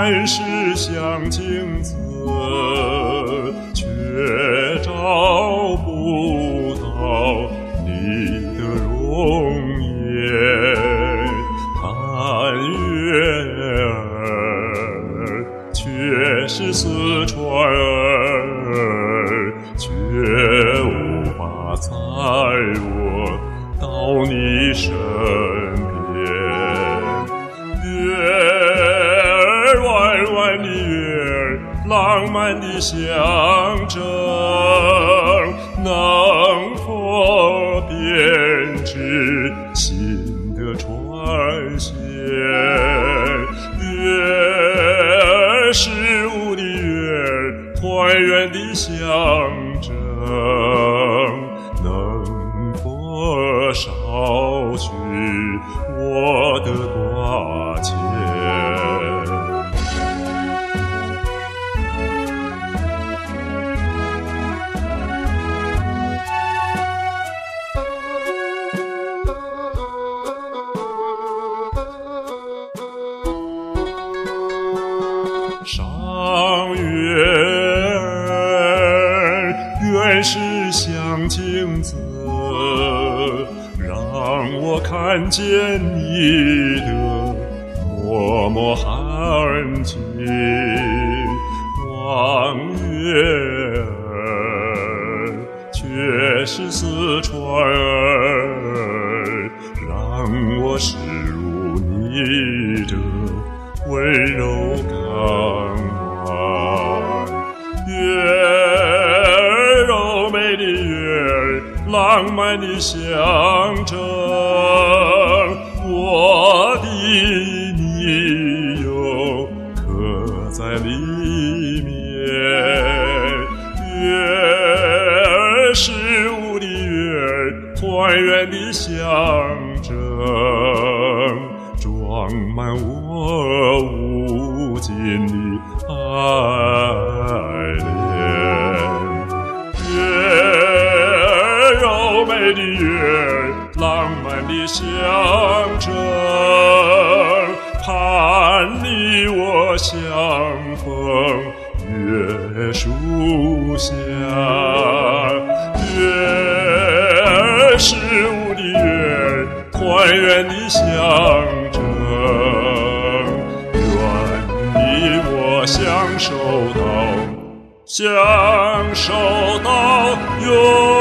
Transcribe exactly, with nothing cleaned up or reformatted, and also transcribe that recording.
原是香镜子，却找不到你的容颜。探月儿，却是四川儿，却无法载我到你身边。月儿弯弯的月儿，浪漫的象征，能否编织新的传线？月儿是无的月儿，团圆的象征，能否捎去我的挂牵？上月儿，原是香镜子，让我看见你的脉脉含情。望月儿，却是四川儿，让我驶入你的温柔港湾。月儿，柔美的月儿，浪漫的象征，我的你又刻在里面。月儿是无的月儿，团圆的象征，装满我无尽的爱恋。月儿，柔美的月儿，浪漫的象征，盼你我相逢月树下。月儿是无的月儿，团圆的象征，愿你我相守到，相守到永